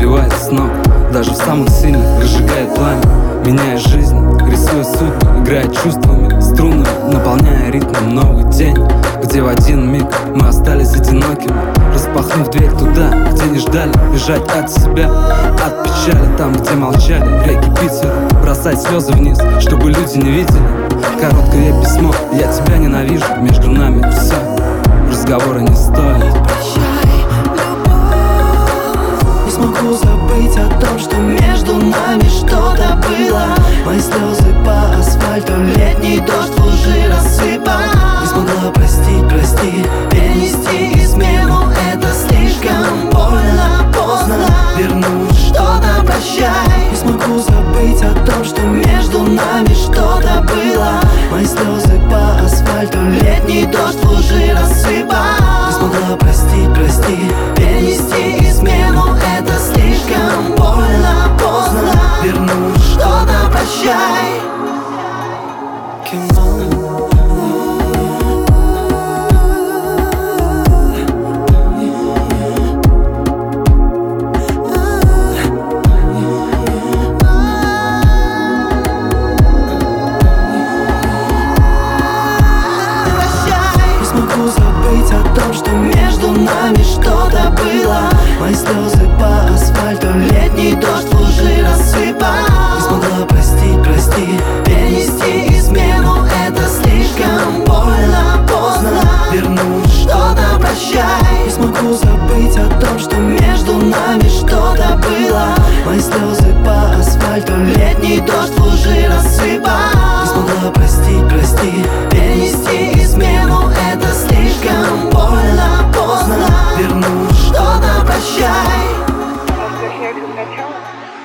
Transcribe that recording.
сбивает с ног, даже в самых сильных разжигает пламя. Меняя жизнь, рисуя судьбу, играя чувствами, струнами, наполняя ритмом новый день, где в один миг мы остались одинокими, распахнув дверь туда, где не ждали, бежать от себя, от печали, там, где молчали реки Питера, бросать слезы вниз, чтобы люди не видели. Короткое письмо, я тебя ненавижу, между нами все, разговора не стоит. Не смогу забыть о том, что между нами что-то было. Мои слезы по асфальту, летний дождь в лужи рассыпал. Не смогла простить, перенести измену. Это слишком больно, поздно вернуть что-то, прощай. Не смогу забыть о том, что между нами что-то было. Мои слезы по асфальту, летний дождь в лужи рассыпал. Не смогла простить, перенести измену. Это слишком больно, поздно вернуть что-то, прощай. Не смогу забыть о том, что между нами что-то было. Мои слезы по асфальту, летний дождь в лужи рассыпал. Не смогла простить, перенести измену. Это слишком больно, поздно вернуть что-то, прощай. Не смогу забыть о том, что между нами что-то было. Мои слезы по асфальту, летний дождь